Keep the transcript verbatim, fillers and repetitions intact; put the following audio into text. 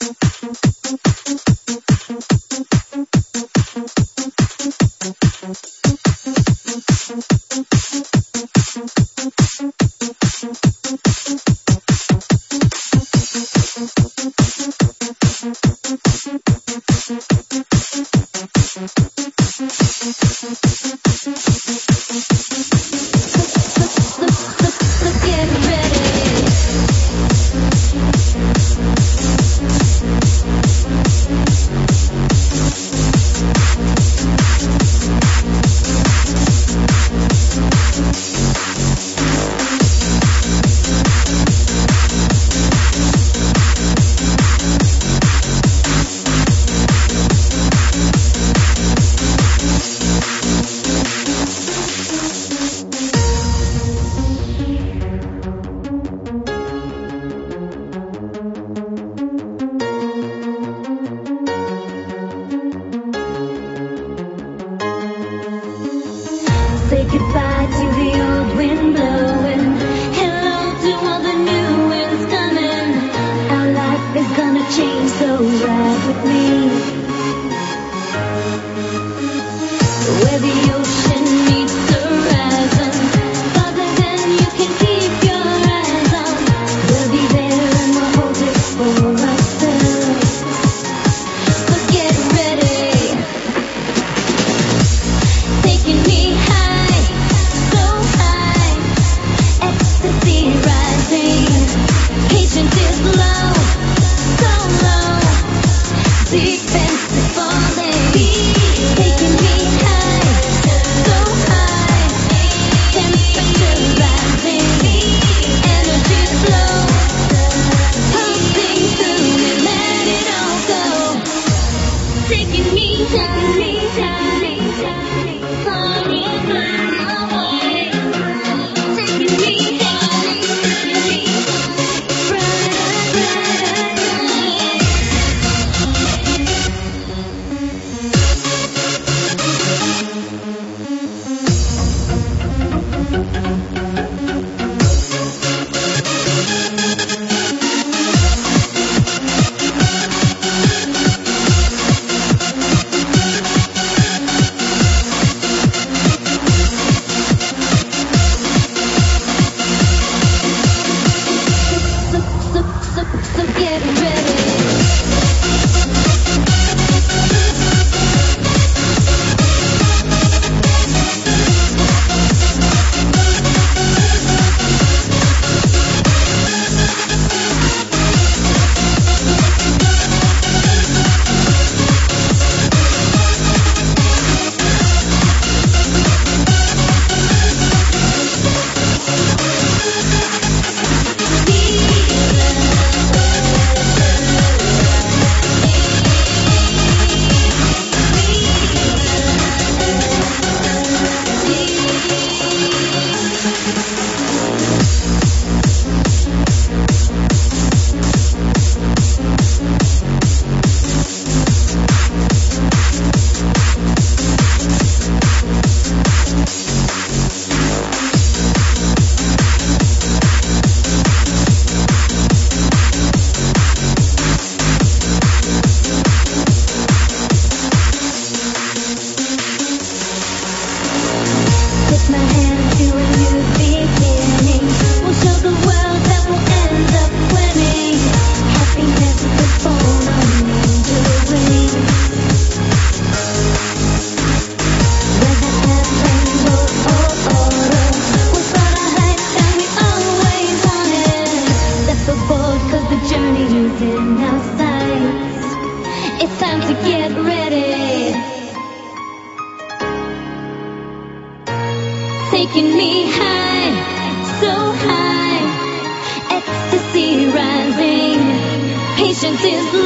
Say goodbye to the old wind blowing. Hello to all the new winds coming. Our life is gonna change, so ride with me. Where the ocean meets the horizon, farther than you can keep your eyes on. We'll be there and we'll hold it for ourselves. So get ready. Taking me high, so high, ecstasy rising. Patience is low, so low, defense is falling. Taking me high, so high, temperature rising, energy flow, pulsing through me, let it all go. Taking me, taking me high. So get ready. Take my hand to a new beginning. We'll show the world that we'll end up winning. Happiness is born on angel wings. Whether airplane, boat or auto, we'll start a hike that we always wanted. Step aboard 'cause the journey is in our sights. It's time to get ready. Taking me high, so high, ecstasy rising. Patience is